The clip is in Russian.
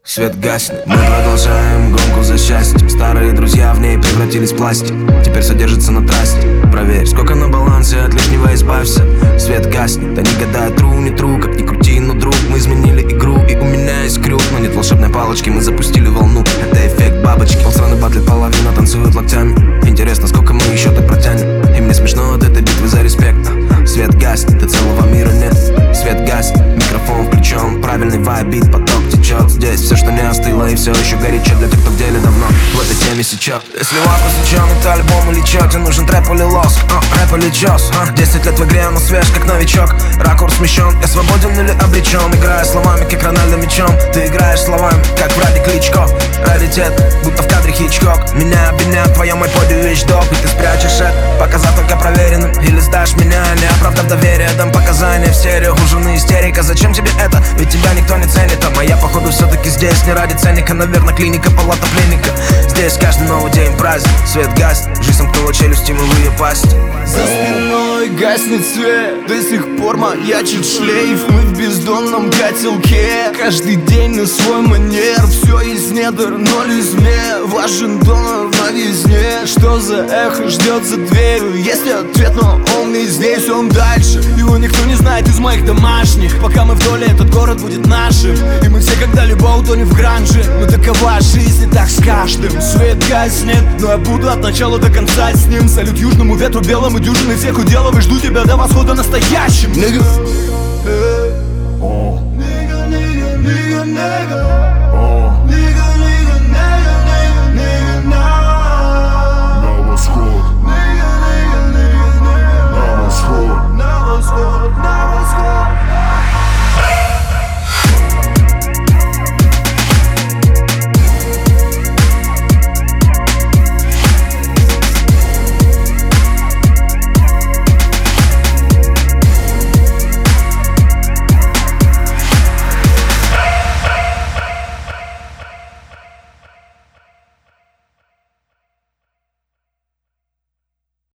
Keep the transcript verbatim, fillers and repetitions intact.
Свет гаснет, мы продолжаем гонку за счастьем. Старые друзья в ней превратились в пластик, теперь содержится на трассе. Проверь, сколько на балансе, от лишнего избавься. Свет гаснет, они гадают, тру, не тру. Как ни крути, но друг, мы изменили игру. И у меня есть крюк, но нет волшебной палочки. Мы запустили волну, это эффект бабочки. Полстраны батлит, половина танцуют локтями. Интересно, сколько мы еще так протянем. И мне смешно от этой битвы за респект. Свет гаснет, и целого мира нет. Свет гаснет, микрофон включен. Правильный вайб, поток течет. Здесь все, что не остыло, и все еще горячо для тех, кто в деле давно в этой теме сейчас. Если вопрос учен, это альбом или чё? Тебе нужен трэп или лоск, а, рэп или чёс, а? Десять лет в игре, но свеж, как новичок. Ракурс смещен, я свободен или обречен. Играя словами, как Рональдо мячом. Ты играешь словами, как Владик Кличко. Раритет, будто в кадре Хичкок. Меня обвиняют, твоем айподе вещдок. И ты спрячешь это, показав только проверенным. Или сдашь меня, не оправдав доверие. Дам показания в стерео, у жены истерика. Зачем тебе это? Ведь тебя никто не ценит. А моя, походу, все-таки здесь не ради ценника. Наверное, клиника, палата пленника. Здесь каждый новый день праздник. Свет гаснет, жизнь сомкнула челюсти, мылые пасти. За спиной гаснет свет, до сих пор маячит шлейф. Мы в бездонном котелке, каждый день на свой манер. Все из недр, ноль изме, важен донор на везне. Что за эхо ждет за дверью? Если ответ, но он не здесь, он дальше. Его никто не знает из моих домашних. Пока мы в доле, этот город будет нашим. И мы все когда-либо утонем в гранже. Но такова жизнь, и так с каждым. Свет гаснет, но я буду от начала до конца с ним. Салют южному ветру белому, дюжины всех уделов. И жду тебя до восхода настоящим, nigga.